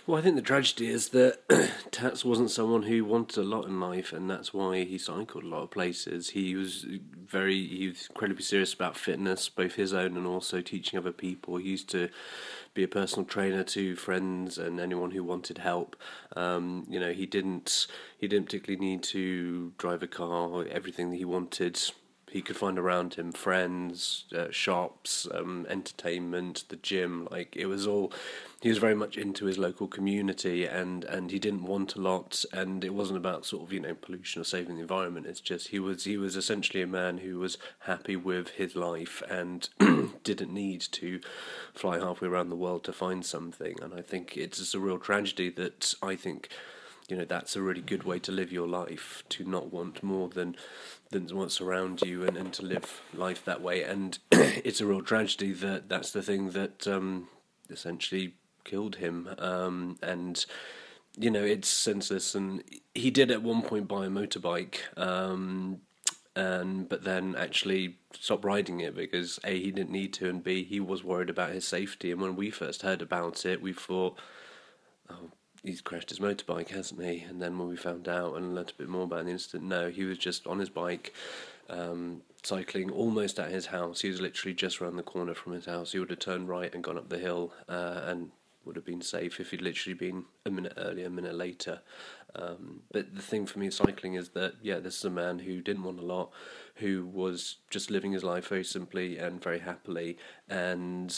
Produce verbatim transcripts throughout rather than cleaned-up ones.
Well, I think the tragedy is that Tats wasn't someone who wanted a lot in life, and that's why he cycled a lot of places. He was very, he was incredibly serious about fitness, both his own and also teaching other people. He used to be a personal trainer to friends and anyone who wanted help. Um, you know, he didn't, he didn't particularly need to drive a car. Everything that he wanted, he could find around him: friends, uh, shops, um, entertainment, the gym. Like, it was all, he was very much into his local community, and, and he didn't want a lot, and it wasn't about sort of, you know, pollution or saving the environment. It's just he was he was essentially a man who was happy with his life and didn't need to fly halfway around the world to find something. And I think it's just a real tragedy that I think, you know, that's a really good way to live your life, to not want more than than what's around you, and, and to live life that way. And it's a real tragedy that that's the thing that um, essentially killed him. Um, and, you know, it's senseless. And he did at one point buy a motorbike, um, and but then actually stopped riding it because A, he didn't need to, and B, he was worried about his safety. And when we first heard about it, we thought, oh, he's crashed his motorbike, hasn't he? And then when we found out and learnt a bit more about the incident, no, he was just on his bike, um, cycling almost at his house. He was literally just around the corner from his house. He would have turned right and gone up the hill, uh, and would have been safe if he'd literally been a minute earlier, a minute later. Um, but the thing for me cycling is that, yeah, this is a man who didn't want a lot, who was just living his life very simply and very happily, and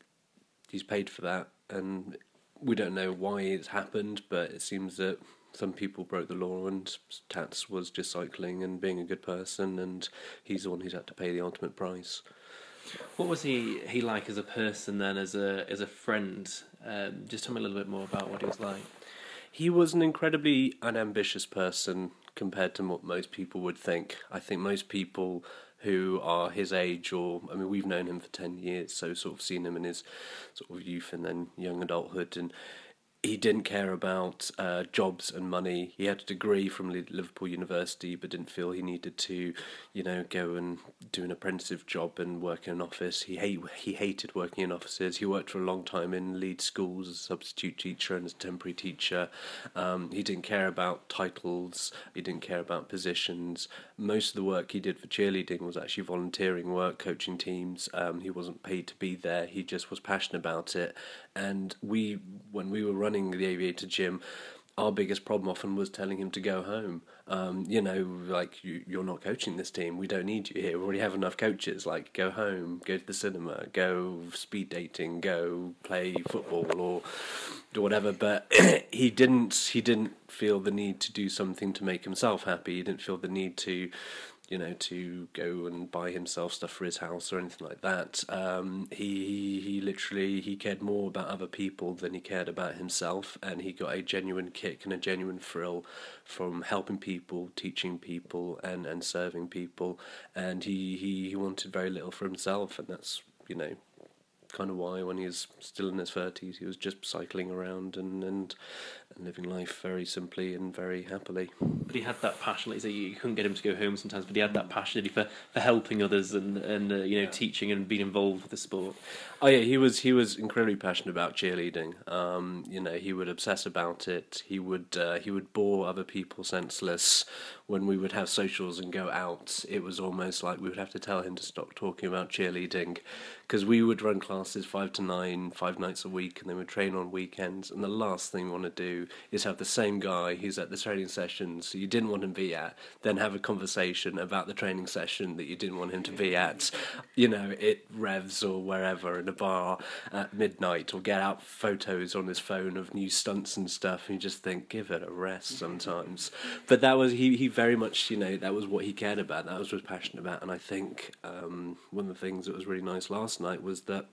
he's paid for that. And we don't know why it's happened, but it seems that some people broke the law, and Tats was just cycling and being a good person, and he's the one who's had to pay the ultimate price. What was he he like as a person then, as a as a friend? Um, just tell me a little bit more about what he was like. He was an incredibly unambitious person compared to what most people would think. I think most people who are his age, or, I mean, we've known him for ten years, so sort of seen him in his sort of youth and then young adulthood, and he didn't care about uh, jobs and money. He had a degree from Liverpool University, but didn't feel he needed to, you know, go and do an apprenticeship job and work in an office. He hate, he hated working in offices. He worked for a long time in Leeds schools as a substitute teacher and as a temporary teacher. Um, he didn't care about titles. He didn't care about positions. Most of the work he did for cheerleading was actually volunteering work, coaching teams. Um, he wasn't paid to be there. He just was passionate about it. And we, when we were running the Aviator gym, our biggest problem often was telling him to go home. Um, you know, like, you, you're not coaching this team. We don't need you here. We already have enough coaches. Like, go home, go to the cinema, go speed dating, go play football or or whatever. But he didn't. He didn't feel the need to do something to make himself happy. He didn't feel the need to, you know, to go and buy himself stuff for his house or anything like that. Um, he, he he literally, he cared more about other people than he cared about himself, and he got a genuine kick and a genuine thrill from helping people, teaching people, and, and serving people. And he, he, he wanted very little for himself, and that's, you know, kind of why when he was still in his thirties he was just cycling around and, and and living life very simply and very happily. But he had that passion, like you say, you couldn't get him to go home sometimes, but he had that passion, did he, for, for helping others and, and uh, you know, teaching and being involved with the sport. Oh yeah, he was he was incredibly passionate about cheerleading. Um, you know, he would obsess about it. He would uh, he would bore other people senseless. When we would have socials and go out, it was almost like we would have to tell him to stop talking about cheerleading, because we would run classes five to nine, five nights a week, and then we'd train on weekends. And the last thing we want to do is have the same guy who's at the training sessions you didn't want him to be at, then have a conversation about the training session that you didn't want him to be at, you know, at Revs or wherever in a bar at midnight, or get out photos on his phone of new stunts and stuff, and you just think, give it a rest sometimes. But that was, he, he very much, you know, that was what he cared about, that was what he was passionate about. And I think um, one of the things that was really nice last night was that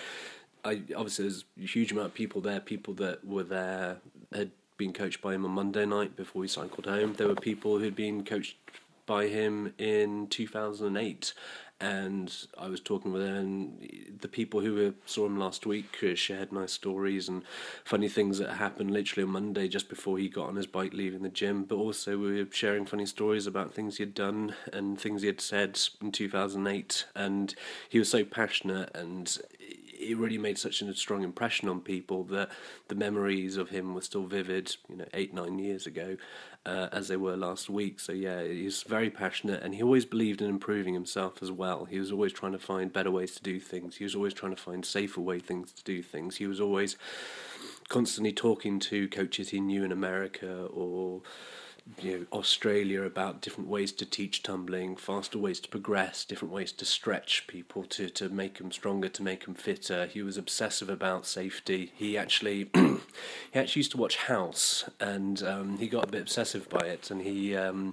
I obviously there's a huge amount of people there, people that were there had been coached by him on Monday night before he cycled home. There were people who'd been coached by him in two thousand eight, and I was talking with them, and the people who were, saw him last week shared nice stories and funny things that happened literally on Monday just before he got on his bike leaving the gym, but also we were sharing funny stories about things he had done and things he had said in two thousand eight, and he was so passionate, and it really made such a strong impression on people that the memories of him were still vivid, you know, eight, nine years ago, uh, as they were last week. So yeah, he was very passionate, and he always believed in improving himself as well. He was always trying to find better ways to do things. He was always trying to find safer way things to do things. He was always constantly talking to coaches he knew in America or, you know, Australia about different ways to teach tumbling, faster ways to progress, different ways to stretch people to, to make them stronger, to make them fitter. He was obsessive about safety. He actually he actually used to watch House, and um, he got a bit obsessive by it, and he um,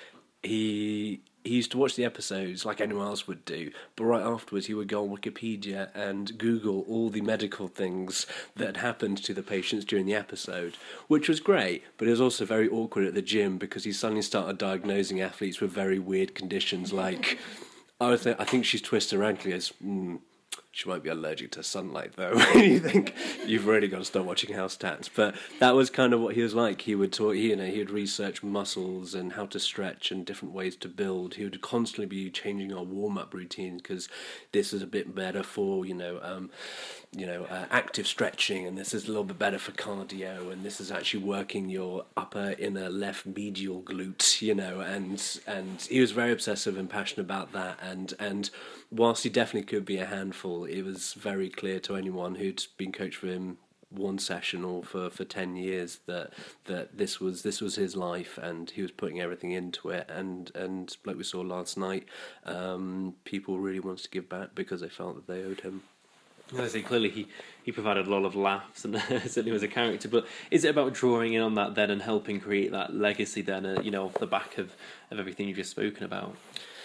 he he used to watch the episodes like anyone else would do, but right afterwards he would go on Wikipedia and Google all the medical things that had happened to the patients during the episode, which was great, but it was also very awkward at the gym because he suddenly started diagnosing athletes with very weird conditions like, I, th- I think she's twisted her ankle. He goes, hmm, she might be allergic to sunlight, though. You think you've really got to start watching House Tats. But that was kind of what he was like. He would talk, you know, he would research muscles and how to stretch and different ways to build. He would constantly be changing our warm-up routines because this is a bit better for, you know, um, you know, uh, active stretching, and this is a little bit better for cardio, and this is actually working your upper inner left medial glute, you know, and and he was very obsessive and passionate about that, and and whilst he definitely could be a handful, it was very clear to anyone who'd been coached for him one session or for, for ten years that that this was this was his life, and he was putting everything into it, and and like we saw last night, um, people really wanted to give back because they felt that they owed him. As I say, clearly he, he provided a lot of laughs and certainly was a character. But is it about drawing in on that then and helping create that legacy then, uh, you know, off the back of, of everything you've just spoken about?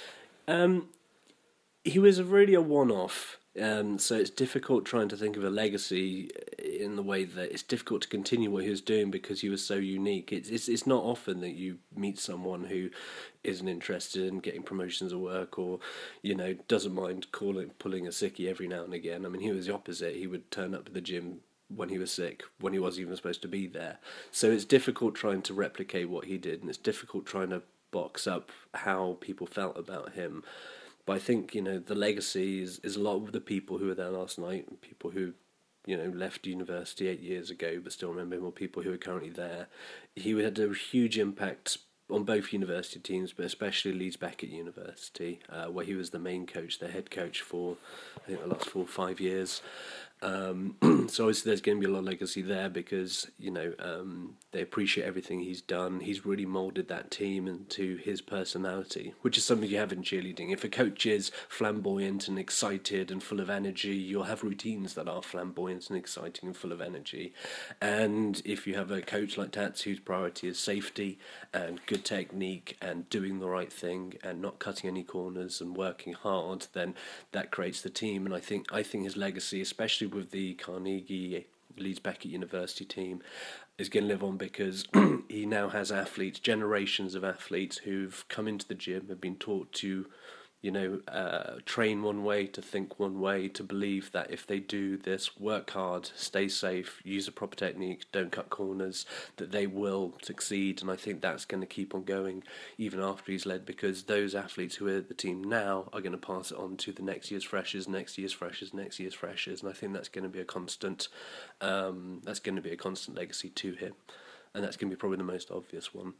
Um, he was really a one-off. Um, so it's difficult trying to think of a legacy in the way that it's difficult to continue what he was doing because he was so unique. It's it's it's not often that you meet someone who isn't interested in getting promotions at work, or, you know, doesn't mind calling pulling a sickie every now and again. I mean, he was the opposite. He would turn up at the gym when he was sick, when he wasn't even supposed to be there. So it's difficult trying to replicate what he did, and it's difficult trying to box up how people felt about him. But I think, you know, the legacy is, is a lot of the people who were there last night, people who, you know, left university eight years ago but still remember him, or people who are currently there. He had a huge impact on both university teams, but especially Leeds Beckett University, uh, where he was the main coach, the head coach for, I think, the last four or five years. Um, so obviously there's going to be a lot of legacy there because, you know, um, they appreciate everything he's done. He's really moulded that team into his personality, which is something you have in cheerleading. If a coach is flamboyant and excited and full of energy, you'll have routines that are flamboyant and exciting and full of energy. And if you have a coach like Tats whose priority is safety and good technique and doing the right thing and not cutting any corners and working hard, then that creates the team. And I think I think his legacy, especially with the Carnegie Leeds Beckett University team, is going to live on because he now has athletes, generations of athletes who've come into the gym, have been taught to, you know, uh, train one way, to think one way, to believe that if they do this, work hard, stay safe, use a proper technique, don't cut corners, that they will succeed. And I think that's going to keep on going even after he's led, because those athletes who are at the team now are going to pass it on to the next year's freshers, next year's freshers, next year's freshers. And I think that's going to be a constant, um, that's going to be a constant legacy to him. And that's going to be probably the most obvious one.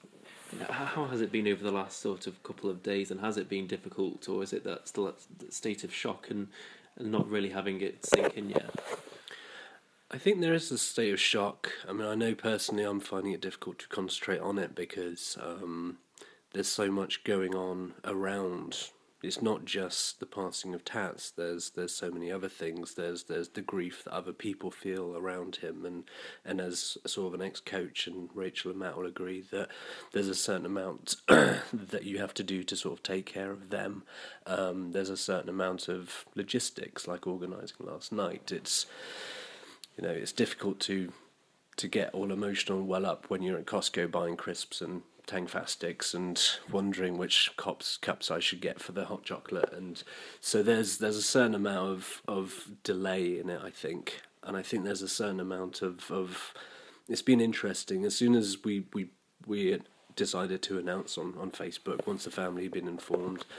How has it been over the last sort of couple of days, and has it been difficult, or is it that still a state of shock and, and not really having it sink in yet? I think there is a state of shock. I mean, I know personally I'm finding it difficult to concentrate on it because um, there's so much going on around. It's not just the passing of Tats. There's there's so many other things. There's there's the grief that other people feel around him, and and as sort of an ex-coach, and Rachel and Matt will agree that there's a certain amount that you have to do to sort of take care of them. Um, there's a certain amount of logistics, like organising last night. It's, you know, it's difficult to to get all emotional and well up when you're at Costco buying crisps and Tang Fast sticks and wondering which cups cups I should get for the hot chocolate, and so there's there's a certain amount of, of delay in it, I think, and I think there's a certain amount of, of it's been interesting. As soon as we we we decided to announce on, on Facebook, once the family had been informed,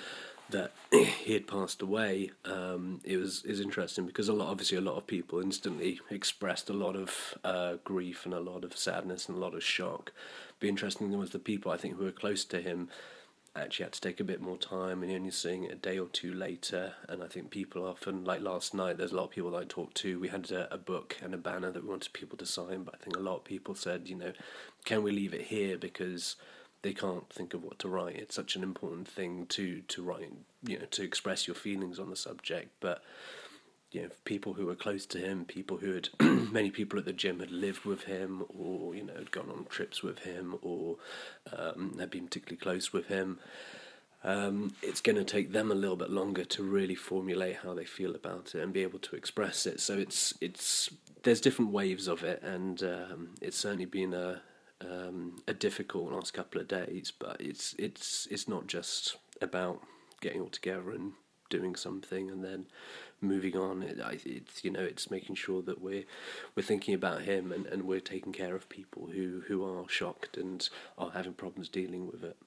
that he had passed away, um, it was is interesting because a lot, obviously, a lot of people instantly expressed a lot of uh, grief and a lot of sadness and a lot of shock. But interesting was the people I think who were close to him actually had to take a bit more time, and you're only seeing it a day or two later. And I think people often, like last night, there's a lot of people that I talked to. We had a, a book and a banner that we wanted people to sign, but I think a lot of people said, you know, can we leave it here because they can't think of what to write. It's such an important thing to to write, you know, to express your feelings on the subject. But you know, people who were close to him, people who had many people at the gym had lived with him, or you know, had gone on trips with him, or um, had been particularly close with him. Um, it's going to take them a little bit longer to really formulate how they feel about it and be able to express it. So it's it's there's different waves of it, and um, it's certainly been a um, a difficult last couple of days. But it's it's it's not just about getting all together and doing something and then moving on. It, I, it's you know it's making sure that we're we're thinking about him and, and we're taking care of people who, who are shocked and are having problems dealing with it.